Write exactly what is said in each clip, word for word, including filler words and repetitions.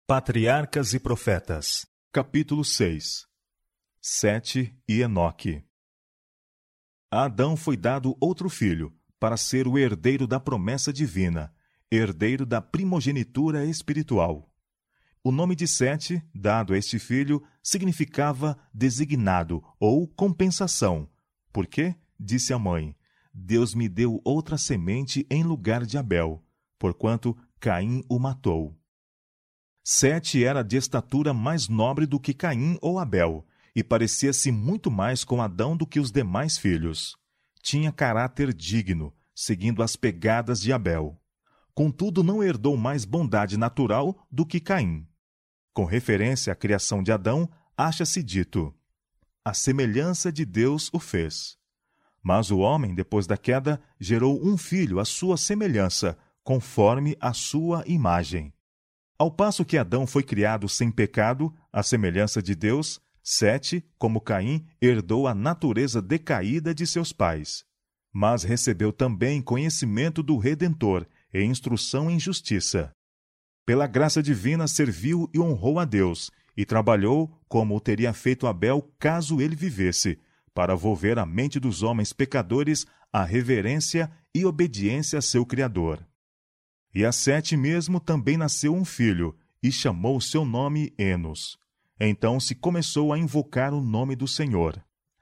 Patriarcas e Profetas, capítulo seis. Sete e Enoque. A Adão foi dado outro filho, para ser o herdeiro da promessa divina, herdeiro da primogenitura espiritual. O nome de Sete, dado a este filho, significava designado ou compensação. Por quê? Disse a mãe: Deus me deu outra semente em lugar de Abel, porquanto Caim o matou. Sete era de estatura mais nobre do que Caim ou Abel, e parecia-se muito mais com Adão do que os demais filhos. Tinha caráter digno, seguindo as pegadas de Abel. Contudo, não herdou mais bondade natural do que Caim. Com referência à criação de Adão, acha-se dito: a semelhança de Deus o fez. Mas o homem, depois da queda, gerou um filho à sua semelhança, conforme a sua imagem. Ao passo que Adão foi criado sem pecado, à semelhança de Deus, Sete, como Caim, herdou a natureza decaída de seus pais. Mas recebeu também conhecimento do Redentor e instrução em justiça. Pela graça divina serviu e honrou a Deus, e trabalhou como o teria feito Abel caso ele vivesse, para volver a mente dos homens pecadores à reverência e obediência a seu Criador. E a Sete mesmo também nasceu um filho, e chamou seu nome Enos. Então se começou a invocar o nome do Senhor.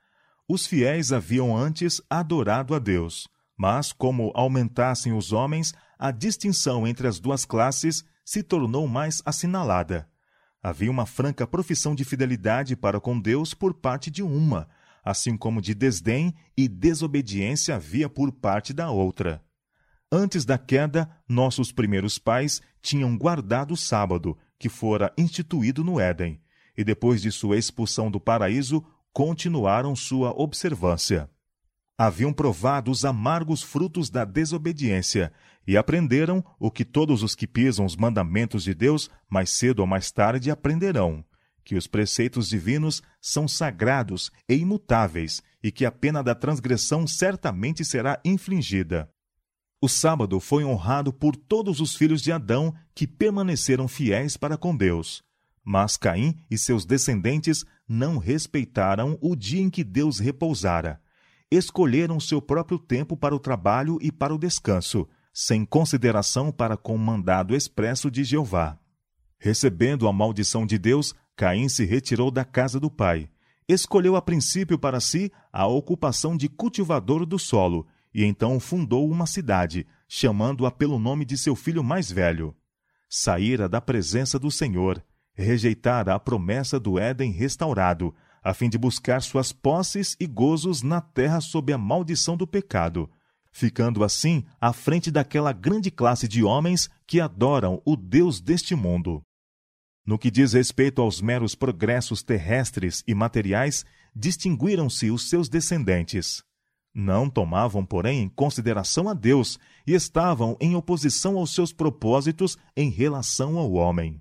Os fiéis haviam antes adorado a Deus, mas como aumentassem os homens, a distinção entre as duas classes se tornou mais assinalada. Havia uma franca profissão de fidelidade para com Deus por parte de uma, assim como de desdém e desobediência havia por parte da outra. Antes da queda, nossos primeiros pais tinham guardado o sábado, que fora instituído no Éden, e depois de sua expulsão do paraíso, continuaram sua observância. Haviam provado os amargos frutos da desobediência, e aprenderam o que todos os que pisam os mandamentos de Deus, mais cedo ou mais tarde, aprenderão, que os preceitos divinos são sagrados e imutáveis, e que a pena da transgressão certamente será infligida. O sábado foi honrado por todos os filhos de Adão que permaneceram fiéis para com Deus. Mas Caim e seus descendentes não respeitaram o dia em que Deus repousara. Escolheram seu próprio tempo para o trabalho e para o descanso, sem consideração para com o mandado expresso de Jeová. Recebendo a maldição de Deus, Caim se retirou da casa do pai. Escolheu a princípio para si a ocupação de cultivador do solo, e então fundou uma cidade, chamando-a pelo nome de seu filho mais velho. Saíra da presença do Senhor, rejeitara a promessa do Éden restaurado, a fim de buscar suas posses e gozos na terra sob a maldição do pecado, ficando assim à frente daquela grande classe de homens que adoram o Deus deste mundo. No que diz respeito aos meros progressos terrestres e materiais, distinguiram-se os seus descendentes. Não tomavam, porém, em consideração a Deus e estavam em oposição aos seus propósitos em relação ao homem.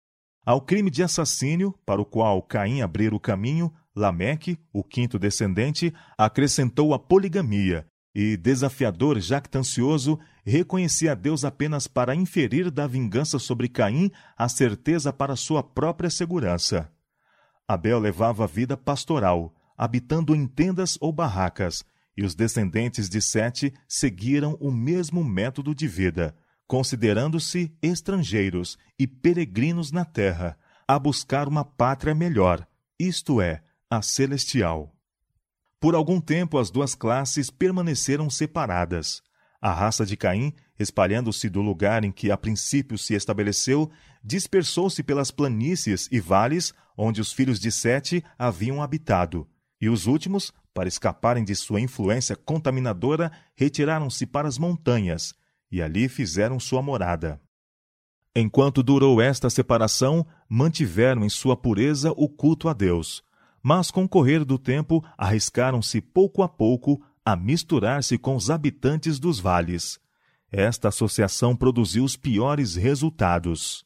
Ao crime de assassínio, para o qual Caim abrira o caminho, Lameque, o quinto descendente, acrescentou a poligamia, e, desafiador jactancioso, reconhecia a Deus apenas para inferir da vingança sobre Caim a certeza para sua própria segurança. Abel levava a vida pastoral, habitando em tendas ou barracas, e os descendentes de Sete seguiram o mesmo método de vida, considerando-se estrangeiros e peregrinos na terra, a buscar uma pátria melhor, isto é, a celestial. Por algum tempo as duas classes permaneceram separadas. A raça de Caim, espalhando-se do lugar em que a princípio se estabeleceu, dispersou-se pelas planícies e vales onde os filhos de Sete haviam habitado, e os últimos, para escaparem de sua influência contaminadora, retiraram-se para as montanhas, e ali fizeram sua morada. Enquanto durou esta separação, mantiveram em sua pureza o culto a Deus, mas com o correr do tempo arriscaram-se pouco a pouco a misturar-se com os habitantes dos vales. Esta associação produziu os piores resultados.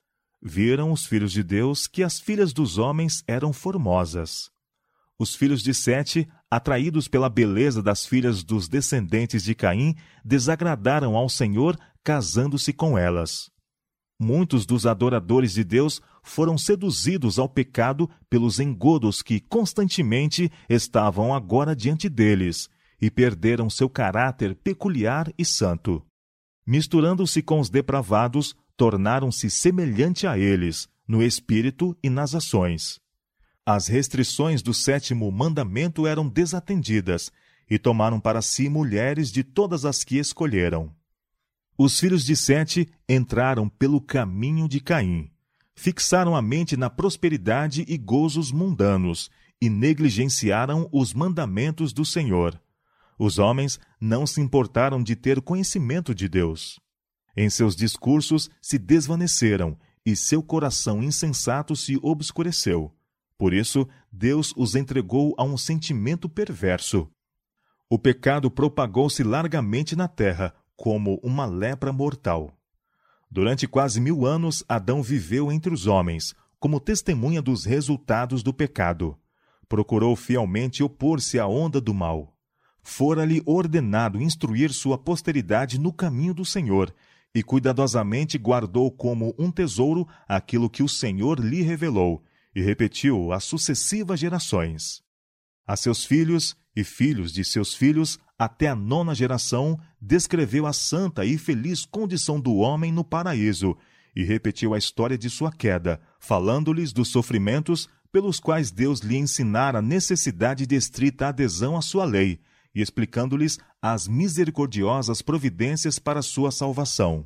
Viram os filhos de Deus que as filhas dos homens eram formosas. Os filhos de Sete, atraídos pela beleza das filhas dos descendentes de Caim, desagradaram ao Senhor, casando-se com elas. Muitos dos adoradores de Deus foram seduzidos ao pecado pelos engodos que constantemente estavam agora diante deles e perderam seu caráter peculiar e santo. Misturando-se com os depravados, tornaram-se semelhante a eles, no espírito e nas ações. As restrições do sétimo mandamento eram desatendidas e tomaram para si mulheres de todas as que escolheram. Os filhos de Sete entraram pelo caminho de Caim. Fixaram a mente na prosperidade e gozos mundanos e negligenciaram os mandamentos do Senhor. Os homens não se importaram de ter conhecimento de Deus. Em seus discursos se desvaneceram e seu coração insensato se obscureceu. Por isso, Deus os entregou a um sentimento perverso. O pecado propagou-se largamente na terra, como uma lepra mortal. Durante quase mil anos, Adão viveu entre os homens, como testemunha dos resultados do pecado. Procurou fielmente opor-se à onda do mal. Fora-lhe ordenado instruir sua posteridade no caminho do Senhor, e cuidadosamente guardou como um tesouro aquilo que o Senhor lhe revelou, e repetiu às sucessivas gerações. A seus filhos e filhos de seus filhos, até a nona geração, descreveu a santa e feliz condição do homem no paraíso, e repetiu a história de sua queda, falando-lhes dos sofrimentos pelos quais Deus lhe ensinara a necessidade de estrita adesão à sua lei, e explicando-lhes as misericordiosas providências para sua salvação.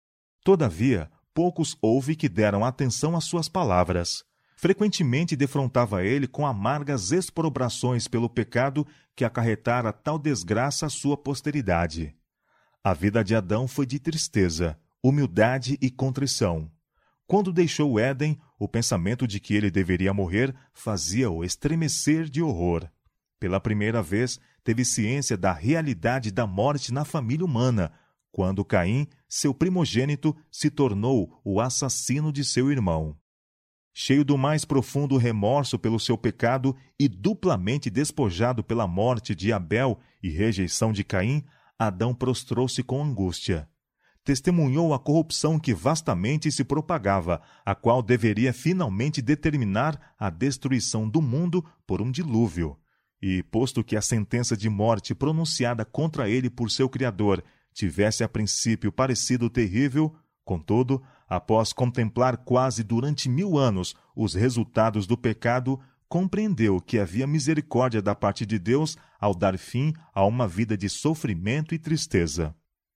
Todavia, poucos houve que deram atenção às suas palavras. Frequentemente defrontava ele com amargas exprobrações pelo pecado que acarretara tal desgraça à sua posteridade. A vida de Adão foi de tristeza, humildade e contrição. Quando deixou o Éden, o pensamento de que ele deveria morrer fazia-o estremecer de horror. Pela primeira vez, teve ciência da realidade da morte na família humana, quando Caim, seu primogênito, se tornou o assassino de seu irmão. Cheio do mais profundo remorso pelo seu pecado e duplamente despojado pela morte de Abel e rejeição de Caim, Adão prostrou-se com angústia. Testemunhou a corrupção que vastamente se propagava, a qual deveria finalmente determinar a destruição do mundo por um dilúvio. E, posto que a sentença de morte pronunciada contra ele por seu Criador tivesse a princípio parecido terrível, contudo, após contemplar quase durante mil anos os resultados do pecado, compreendeu que havia misericórdia da parte de Deus ao dar fim a uma vida de sofrimento e tristeza.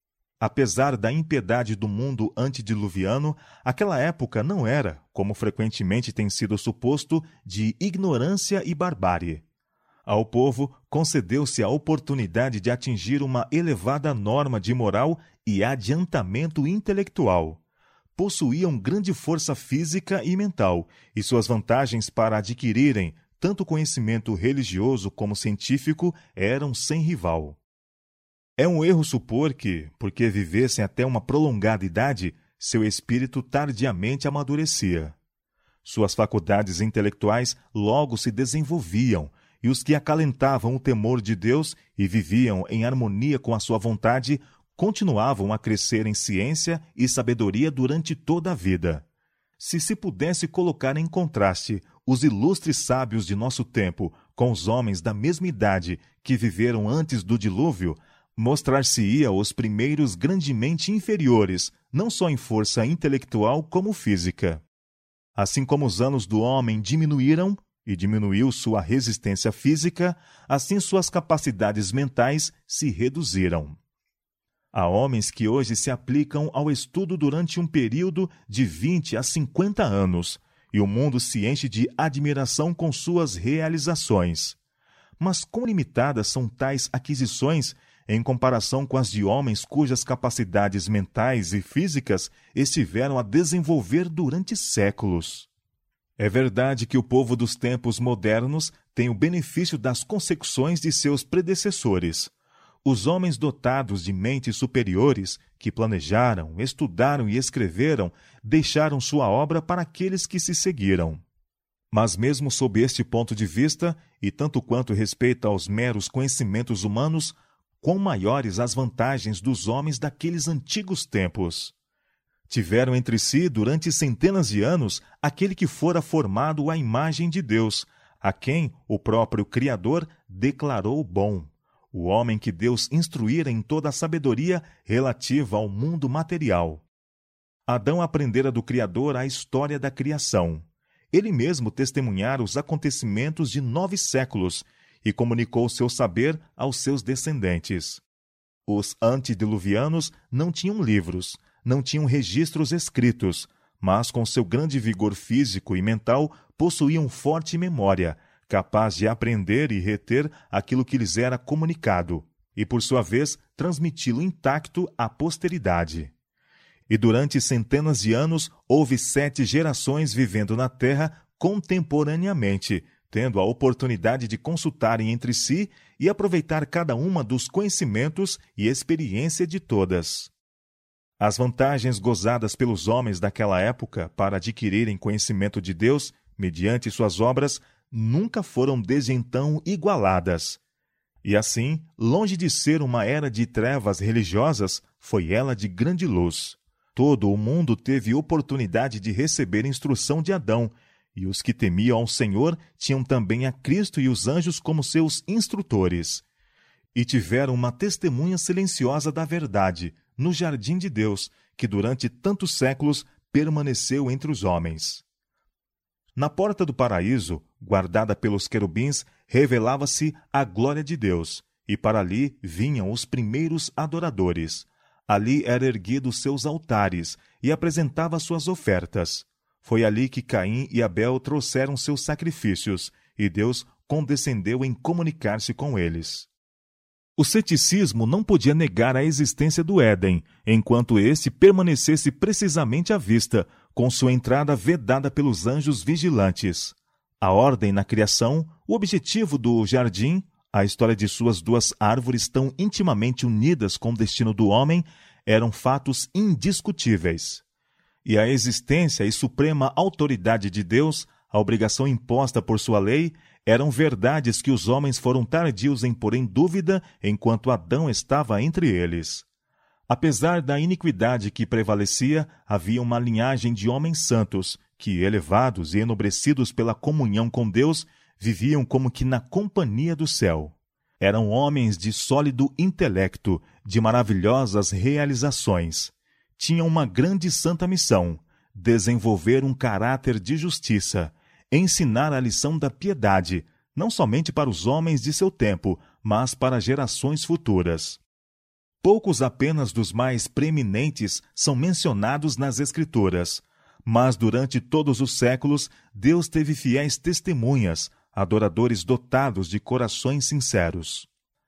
Apesar da impiedade do mundo antediluviano, aquela época não era, como frequentemente tem sido suposto, de ignorância e barbárie. Ao povo concedeu-se a oportunidade de atingir uma elevada norma de moral e adiantamento intelectual. Possuíam grande força física e mental, e suas vantagens para adquirirem tanto conhecimento religioso como científico eram sem rival. É um erro supor que, porque vivessem até uma prolongada idade, seu espírito tardiamente amadurecia. Suas faculdades intelectuais logo se desenvolviam, e os que acalentavam o temor de Deus e viviam em harmonia com a sua vontade continuavam a crescer em ciência e sabedoria durante toda a vida. Se se pudesse colocar em contraste os ilustres sábios de nosso tempo com os homens da mesma idade que viveram antes do dilúvio, mostrar-se-ia os primeiros grandemente inferiores, não só em força intelectual como física. Assim como os anos do homem diminuíram, e diminuiu sua resistência física, assim suas capacidades mentais se reduziram. Há homens que hoje se aplicam ao estudo durante um período de vinte a cinquenta anos, e o mundo se enche de admiração com suas realizações. Mas quão limitadas são tais aquisições em comparação com as de homens cujas capacidades mentais e físicas estiveram a desenvolver durante séculos. É verdade que o povo dos tempos modernos tem o benefício das consecuções de seus predecessores. Os homens dotados de mentes superiores, que planejaram, estudaram e escreveram, deixaram sua obra para aqueles que se seguiram. Mas mesmo sob este ponto de vista, e tanto quanto respeita aos meros conhecimentos humanos, quão maiores as vantagens dos homens daqueles antigos tempos! Tiveram entre si, durante centenas de anos, aquele que fora formado à imagem de Deus, a quem o próprio Criador declarou bom, o homem que Deus instruíra em toda a sabedoria relativa ao mundo material. Adão aprendera do Criador a história da criação. Ele mesmo testemunhara os acontecimentos de nove séculos e comunicou seu saber aos seus descendentes. Os antediluvianos não tinham livros, não tinham registros escritos, mas com seu grande vigor físico e mental possuíam forte memória, capaz de aprender e reter aquilo que lhes era comunicado, e por sua vez transmiti-lo intacto à posteridade. E durante centenas de anos houve sete gerações vivendo na terra contemporaneamente, tendo a oportunidade de consultarem entre si e aproveitar cada uma dos conhecimentos e experiência de todas. As vantagens gozadas pelos homens daquela época para adquirirem conhecimento de Deus, mediante suas obras, nunca foram desde então igualadas. E assim, longe de ser uma era de trevas religiosas, foi ela de grande luz. Todo o mundo teve oportunidade de receber instrução de Adão, e os que temiam ao Senhor tinham também a Cristo e os anjos como seus instrutores. E tiveram uma testemunha silenciosa da verdade, no jardim de Deus, que durante tantos séculos permaneceu entre os homens. Na porta do paraíso, guardada pelos querubins, revelava-se a glória de Deus, e para ali vinham os primeiros adoradores. Ali eram erguidos seus altares, e apresentava suas ofertas. Foi ali que Caim e Abel trouxeram seus sacrifícios, e Deus condescendeu em comunicar-se com eles. O ceticismo não podia negar a existência do Éden, enquanto este permanecesse precisamente à vista, com sua entrada vedada pelos anjos vigilantes. A ordem na criação, o objetivo do jardim, a história de suas duas árvores tão intimamente unidas com o destino do homem, eram fatos indiscutíveis. E a existência e suprema autoridade de Deus, a obrigação imposta por sua lei, eram verdades que os homens foram tardios em pôr em dúvida enquanto Adão estava entre eles. Apesar da iniquidade que prevalecia, havia uma linhagem de homens santos que, elevados e enobrecidos pela comunhão com Deus, viviam como que na companhia do céu. Eram homens de sólido intelecto, de maravilhosas realizações. Tinham uma grande e santa missão: desenvolver um caráter de justiça, ensinar a lição da piedade, não somente para os homens de seu tempo, mas para gerações futuras. Poucos apenas dos mais preeminentes são mencionados nas Escrituras, mas durante todos os séculos Deus teve fiéis testemunhas, adoradores dotados de corações sinceros.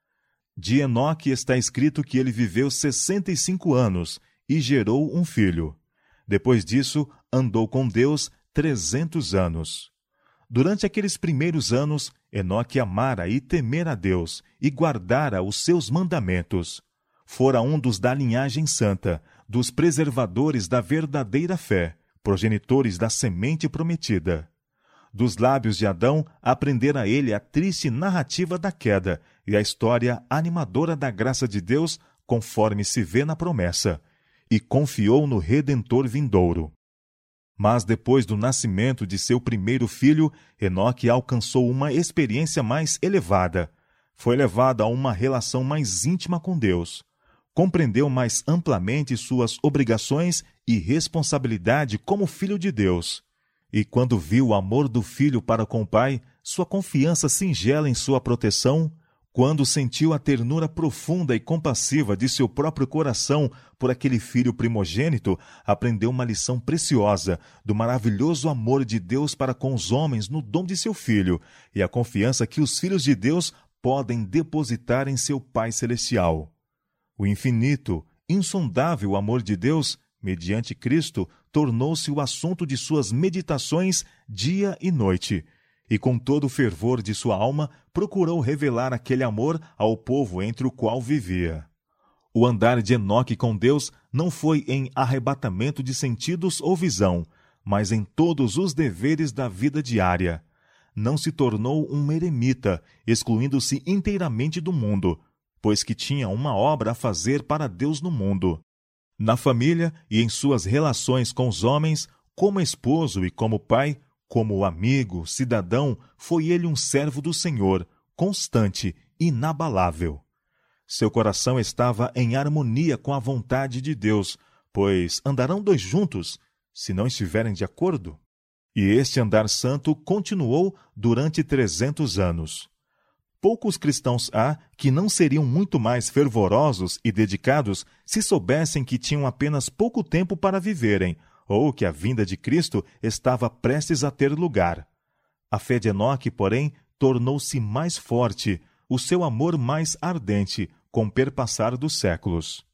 De Enoque está escrito que ele viveu sessenta e cinco anos e gerou um filho. Depois disso, andou com Deus trezentos anos. Durante aqueles primeiros anos, Enoque amara e temera a Deus e guardara os seus mandamentos. Fora um dos da linhagem santa, dos preservadores da verdadeira fé, progenitores da semente prometida. Dos lábios de Adão aprendera ele a triste narrativa da queda e a história animadora da graça de Deus, conforme se vê na promessa, e confiou no Redentor vindouro. Mas depois do nascimento de seu primeiro filho, Enoque alcançou uma experiência mais elevada. Foi levado a uma relação mais íntima com Deus. Compreendeu mais amplamente suas obrigações e responsabilidade como filho de Deus. E quando viu o amor do filho para com o pai, sua confiança singela em sua proteção, quando sentiu a ternura profunda e compassiva de seu próprio coração por aquele filho primogênito, aprendeu uma lição preciosa do maravilhoso amor de Deus para com os homens no dom de seu filho e a confiança que os filhos de Deus podem depositar em seu Pai Celestial. O infinito, insondável amor de Deus, mediante Cristo, tornou-se o assunto de suas meditações dia e noite, e com todo o fervor de sua alma procurou revelar aquele amor ao povo entre o qual vivia. O andar de Enoque com Deus não foi em arrebatamento de sentidos ou visão, mas em todos os deveres da vida diária. Não se tornou um eremita, excluindo-se inteiramente do mundo, pois que tinha uma obra a fazer para Deus no mundo. Na família e em suas relações com os homens, como esposo e como pai, como amigo, cidadão, foi ele um servo do Senhor, constante, inabalável. Seu coração estava em harmonia com a vontade de Deus, pois andarão dois juntos, se não estiverem de acordo? E este andar santo continuou durante trezentos anos. Poucos cristãos há que não seriam muito mais fervorosos e dedicados se soubessem que tinham apenas pouco tempo para viverem, ou que a vinda de Cristo estava prestes a ter lugar. A fé de Enoque, porém, tornou-se mais forte, o seu amor mais ardente, com o perpassar dos séculos.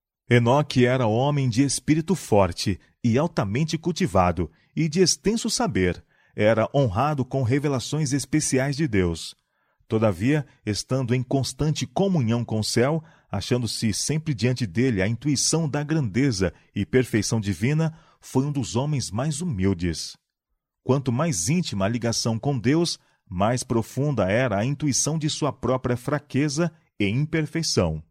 Enoque era homem de espírito forte e altamente cultivado, e de extenso saber. Era honrado com revelações especiais de Deus. Todavia, estando em constante comunhão com o céu, achando-se sempre diante dele a intuição da grandeza e perfeição divina, foi um dos homens mais humildes. Quanto mais íntima a ligação com Deus, mais profunda era a intuição de sua própria fraqueza e imperfeição.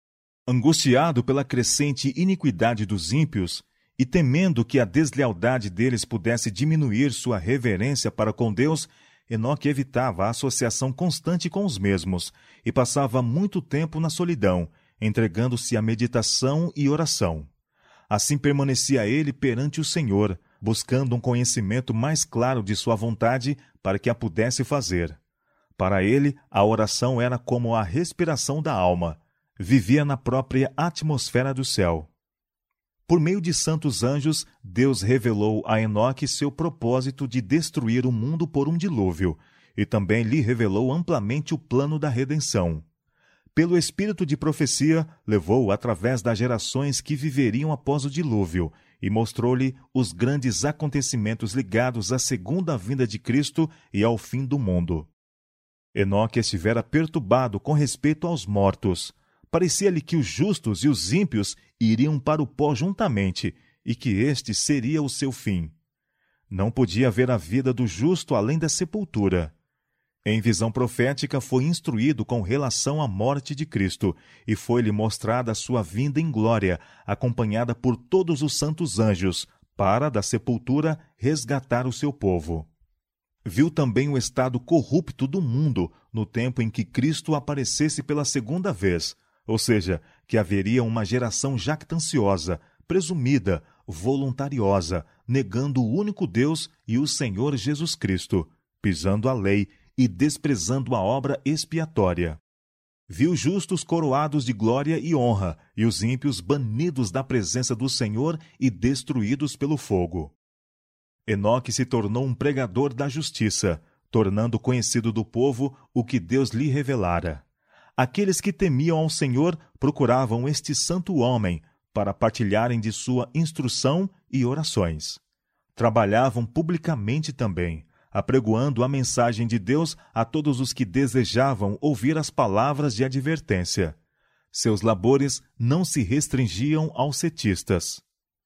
Angustiado pela crescente iniquidade dos ímpios, e temendo que a deslealdade deles pudesse diminuir sua reverência para com Deus, Enoque evitava a associação constante com os mesmos e passava muito tempo na solidão, entregando-se à meditação e oração. Assim permanecia ele perante o Senhor, buscando um conhecimento mais claro de sua vontade para que a pudesse fazer. Para ele, a oração era como a respiração da alma. Vivia na própria atmosfera do céu. Por meio de santos anjos, Deus revelou a Enoque seu propósito de destruir o mundo por um dilúvio, e também lhe revelou amplamente o plano da redenção. Pelo espírito de profecia, levou-o através das gerações que viveriam após o dilúvio, e mostrou-lhe os grandes acontecimentos ligados à segunda vinda de Cristo e ao fim do mundo. Enoque estivera perturbado com respeito aos mortos. Parecia-lhe que os justos e os ímpios iriam para o pó juntamente, e que este seria o seu fim. Não podia ver a vida do justo além da sepultura. Em visão profética foi instruído com relação à morte de Cristo, e foi-lhe mostrada a sua vinda em glória, acompanhada por todos os santos anjos, para, da sepultura, resgatar o seu povo. Viu também o estado corrupto do mundo no tempo em que Cristo aparecesse pela segunda vez, ou seja, que haveria uma geração jactanciosa, presumida, voluntariosa, negando o único Deus e o Senhor Jesus Cristo, pisando a lei e desprezando a obra expiatória. Viu justos coroados de glória e honra, e os ímpios banidos da presença do Senhor e destruídos pelo fogo. Enoque se tornou um pregador da justiça, tornando conhecido do povo o que Deus lhe revelara. Aqueles que temiam ao Senhor procuravam este santo homem para partilharem de sua instrução e orações. Trabalhavam publicamente também, apregoando a mensagem de Deus a todos os que desejavam ouvir as palavras de advertência. Seus labores não se restringiam aos cetistas.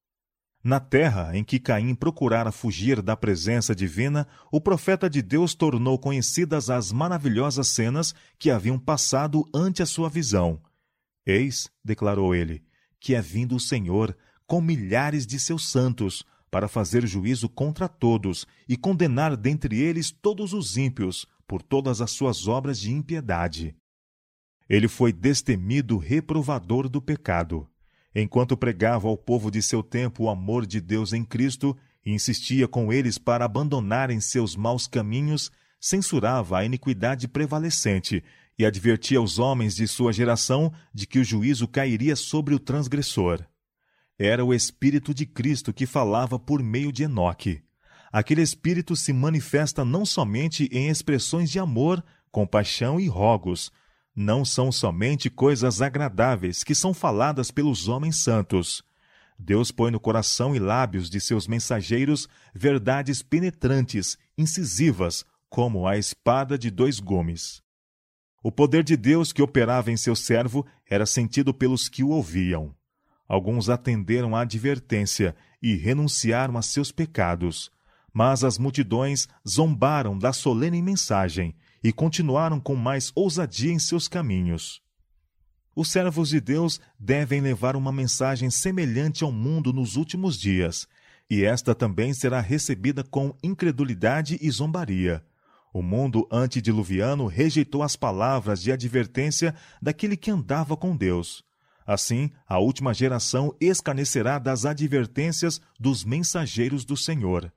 Na terra em que Caim procurara fugir da presença divina, o profeta de Deus tornou conhecidas as maravilhosas cenas que haviam passado ante a sua visão. Eis, declarou ele, que é vindo o Senhor com milhares de seus santos, para fazer juízo contra todos e condenar dentre eles todos os ímpios por todas as suas obras de impiedade. Ele foi destemido reprovador do pecado. Enquanto pregava ao povo de seu tempo o amor de Deus em Cristo e insistia com eles para abandonarem seus maus caminhos, censurava a iniquidade prevalecente e advertia os homens de sua geração de que o juízo cairia sobre o transgressor. Era o Espírito de Cristo que falava por meio de Enoque. Aquele Espírito se manifesta não somente em expressões de amor, compaixão e rogos. Não são somente coisas agradáveis que são faladas pelos homens santos. Deus põe no coração e lábios de seus mensageiros verdades penetrantes, incisivas, como a espada de dois gumes. O poder de Deus que operava em seu servo era sentido pelos que o ouviam. Alguns atenderam à advertência e renunciaram a seus pecados, mas as multidões zombaram da solene mensagem e continuaram com mais ousadia em seus caminhos. Os servos de Deus devem levar uma mensagem semelhante ao mundo nos últimos dias, e esta também será recebida com incredulidade e zombaria. O mundo antediluviano rejeitou as palavras de advertência daquele que andava com Deus. Assim, a última geração escarnecerá das advertências dos mensageiros do Senhor.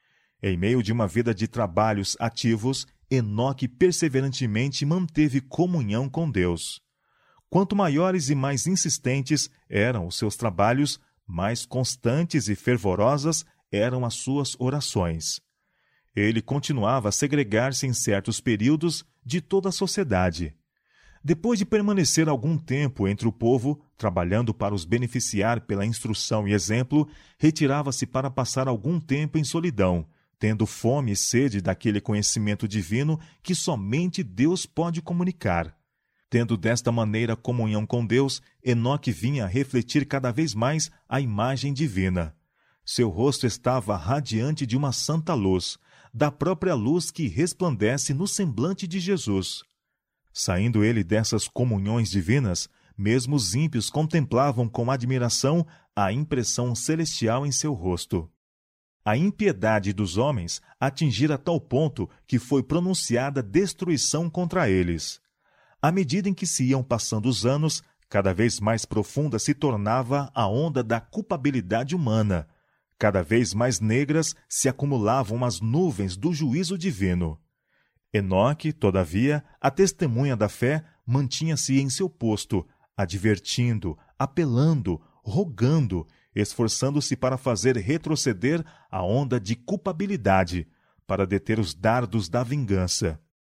Em meio de uma vida de trabalhos ativos, Enoque perseverantemente manteve comunhão com Deus. Quanto maiores e mais insistentes eram os seus trabalhos, mais constantes e fervorosas eram as suas orações. Ele continuava a segregar-se em certos períodos de toda a sociedade. Depois de permanecer algum tempo entre o povo, trabalhando para os beneficiar pela instrução e exemplo, retirava-se para passar algum tempo em solidão, tendo fome e sede daquele conhecimento divino que somente Deus pode comunicar. Tendo desta maneira comunhão com Deus, Enoque vinha a refletir cada vez mais a imagem divina. Seu rosto estava radiante de uma santa luz, da própria luz que resplandece no semblante de Jesus. Saindo ele dessas comunhões divinas, mesmo os ímpios contemplavam com admiração a impressão celestial em seu rosto. A impiedade dos homens atingira tal ponto que foi pronunciada destruição contra eles. À medida em que se iam passando os anos, cada vez mais profunda se tornava a onda da culpabilidade humana. Cada vez mais negras se acumulavam as nuvens do juízo divino. Enoque, todavia, a testemunha da fé, mantinha-se em seu posto, advertindo, apelando, rogando, esforçando-se para fazer retroceder a onda de culpabilidade, para deter os dardos da vingança.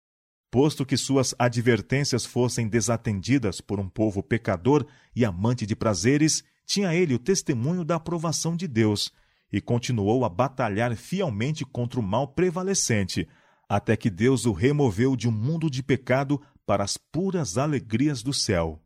Posto que suas advertências fossem desatendidas por um povo pecador e amante de prazeres, tinha ele o testemunho da aprovação de Deus, e continuou a batalhar fielmente contra o mal prevalecente, até que Deus o removeu de um mundo de pecado para as puras alegrias do céu.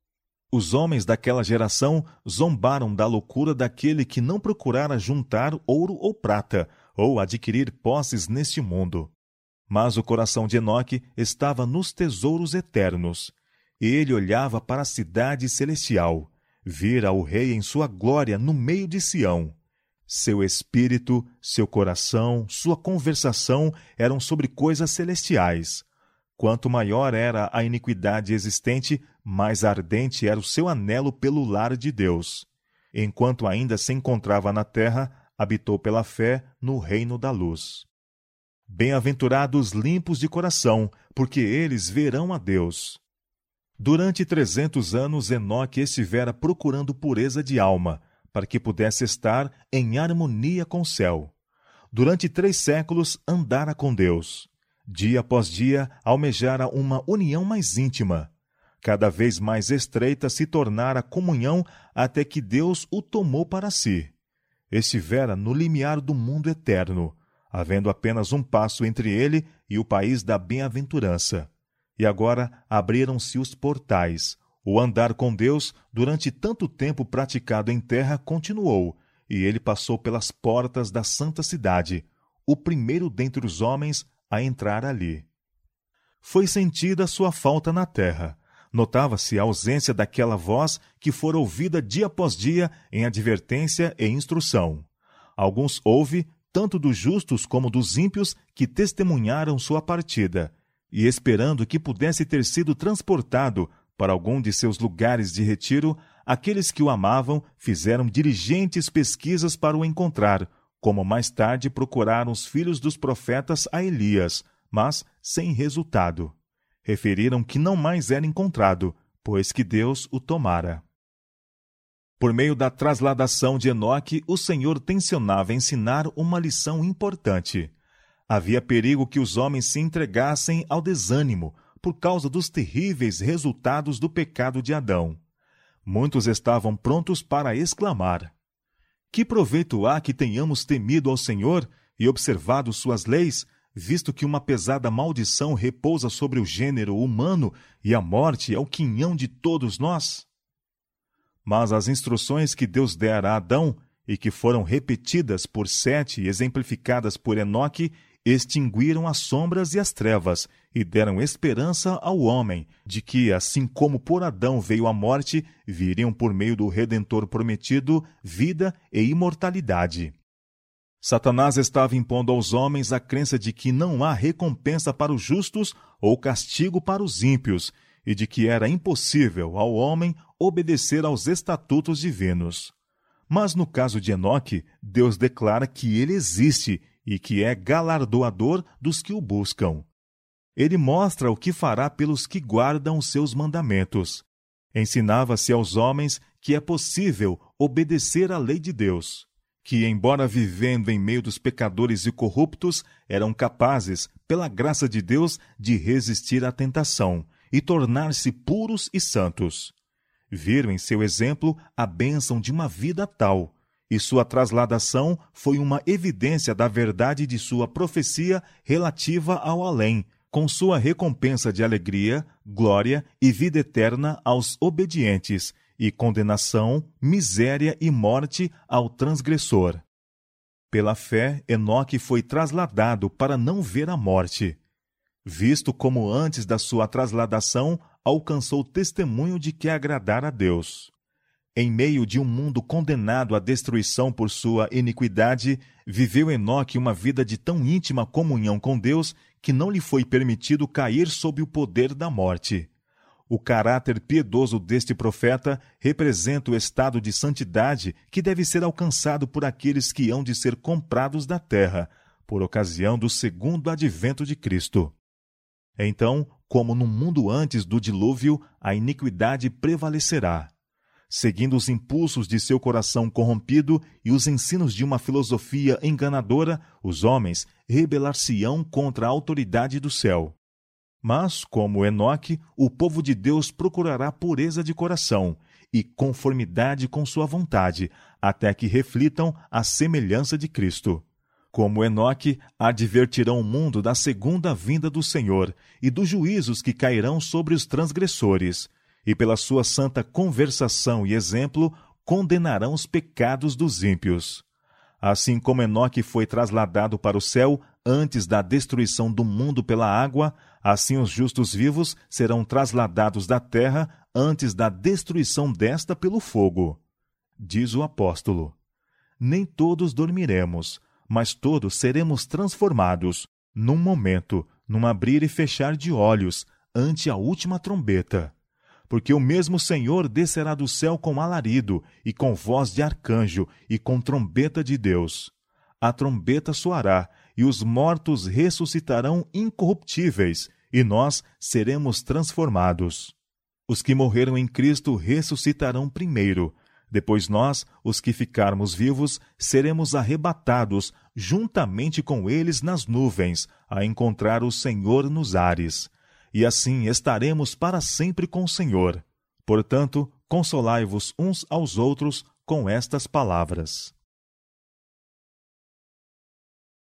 Os homens daquela geração zombaram da loucura daquele que não procurara juntar ouro ou prata, ou adquirir posses neste mundo. Mas o coração de Enoque estava nos tesouros eternos. Ele olhava para a cidade celestial, vira o rei em sua glória no meio de Sião. Seu espírito, seu coração, sua conversação eram sobre coisas celestiais. Quanto maior era a iniquidade existente, mais ardente era o seu anelo pelo lar de Deus. Enquanto ainda se encontrava na terra, habitou pela fé no reino da luz. Bem-aventurados limpos de coração, porque eles verão a Deus. Durante trezentos anos, Enoque estivera procurando pureza de alma, para que pudesse estar em harmonia com o céu. Durante três séculos, andara com Deus. Dia após dia, almejara uma união mais íntima. Cada vez mais estreita se tornara a comunhão até que Deus o tomou para si. Estivera no limiar do mundo eterno, havendo apenas um passo entre ele e o país da bem-aventurança. E agora abriram-se os portais. O andar com Deus, durante tanto tempo praticado em terra, continuou, e ele passou pelas portas da santa cidade, o primeiro dentre os homens a entrar ali. Foi sentida sua falta na terra. Notava-se a ausência daquela voz que fora ouvida dia após dia em advertência e instrução. Alguns houve, tanto dos justos como dos ímpios, que testemunharam sua partida, e esperando que pudesse ter sido transportado para algum de seus lugares de retiro, aqueles que o amavam fizeram diligentes pesquisas para o encontrar, como mais tarde procuraram os filhos dos profetas a Elias, mas sem resultado. Referiram que não mais era encontrado, pois que Deus o tomara. Por meio da trasladação de Enoque, o Senhor tencionava ensinar uma lição importante. Havia perigo que os homens se entregassem ao desânimo por causa dos terríveis resultados do pecado de Adão. Muitos estavam prontos para exclamar: que proveito há que tenhamos temido ao Senhor e observado suas leis, visto que uma pesada maldição repousa sobre o gênero humano e a morte é o quinhão de todos nós? Mas as instruções que Deus dera a Adão, e que foram repetidas por Sete e exemplificadas por Enoque, extinguiram as sombras e as trevas e deram esperança ao homem de que, assim como por Adão veio a morte, viriam por meio do Redentor prometido vida e imortalidade. Satanás estava impondo aos homens a crença de que não há recompensa para os justos ou castigo para os ímpios, e de que era impossível ao homem obedecer aos estatutos divinos. Mas no caso de Enoque, Deus declara que ele existe e que é galardoador dos que o buscam. Ele mostra o que fará pelos que guardam os seus mandamentos. Ensinava-se aos homens que é possível obedecer à lei de Deus, que, embora vivendo em meio dos pecadores e corruptos, eram capazes, pela graça de Deus, de resistir à tentação e tornar-se puros e santos. Viram em seu exemplo a bênção de uma vida tal, e sua trasladação foi uma evidência da verdade de sua profecia relativa ao além, com sua recompensa de alegria, glória e vida eterna aos obedientes, e condenação, miséria e morte ao transgressor. Pela fé, Enoque foi trasladado para não ver a morte. Visto como antes da sua trasladação, alcançou testemunho de que agradara a Deus. Em meio de um mundo condenado à destruição por sua iniquidade, viveu Enoque uma vida de tão íntima comunhão com Deus que não lhe foi permitido cair sob o poder da morte. O caráter piedoso deste profeta representa o estado de santidade que deve ser alcançado por aqueles que hão de ser comprados da terra, por ocasião do segundo advento de Cristo. Então, como no mundo antes do dilúvio, a iniquidade prevalecerá. Seguindo os impulsos de seu coração corrompido e os ensinos de uma filosofia enganadora, os homens rebelar-se-ão contra a autoridade do céu. Mas, como Enoque, o povo de Deus procurará pureza de coração e conformidade com sua vontade, até que reflitam a semelhança de Cristo. Como Enoque, advertirão o mundo da segunda vinda do Senhor e dos juízos que cairão sobre os transgressores, e pela sua santa conversação e exemplo, condenarão os pecados dos ímpios. Assim como Enoque foi trasladado para o céu antes da destruição do mundo pela água, assim os justos vivos serão trasladados da terra antes da destruição desta pelo fogo. Diz o apóstolo: nem todos dormiremos, mas todos seremos transformados, num momento, num abrir e fechar de olhos, ante a última trombeta. Porque o mesmo Senhor descerá do céu com alarido, e com voz de arcanjo, e com trombeta de Deus. A trombeta soará, e os mortos ressuscitarão incorruptíveis, e nós seremos transformados. Os que morreram em Cristo ressuscitarão primeiro. Depois nós, os que ficarmos vivos, seremos arrebatados juntamente com eles nas nuvens, a encontrar o Senhor nos ares. E assim estaremos para sempre com o Senhor. Portanto, consolai-vos uns aos outros com estas palavras.